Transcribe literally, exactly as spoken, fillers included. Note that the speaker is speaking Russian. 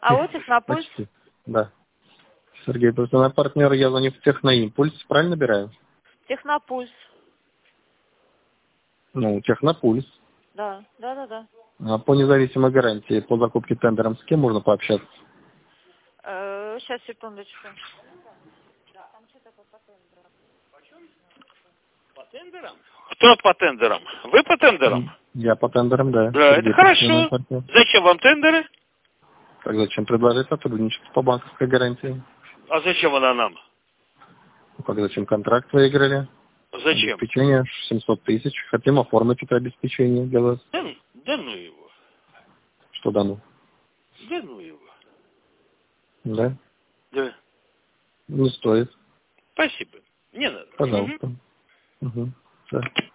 Алло, Технопульс? Почти, да. Сергей, просто на партнера я звоню в Техноимпульс, правильно набираю? Технопульс. Ну, Технопульс. Да, да, да, да. А по независимой гарантии, по закупке тендером, с кем можно пообщаться? Э, сейчас, секундочку. По тендерам? Кто по тендерам? Вы по тендерам? Я по тендерам, да. Да, Сергей, это хорошо. партнер. Зачем вам тендеры? Так зачем предложить сотрудничество по банковской гарантии? А зачем она нам? Ну, как зачем контракт выиграли? Зачем? Обеспечение семьсот тысяч. Хотим оформить это обеспечение для вас. Да, ну- да ну его. Что да ну? Да ну его. Да? Да. Не стоит. Спасибо. Не надо. Пожалуйста. Угу. Да.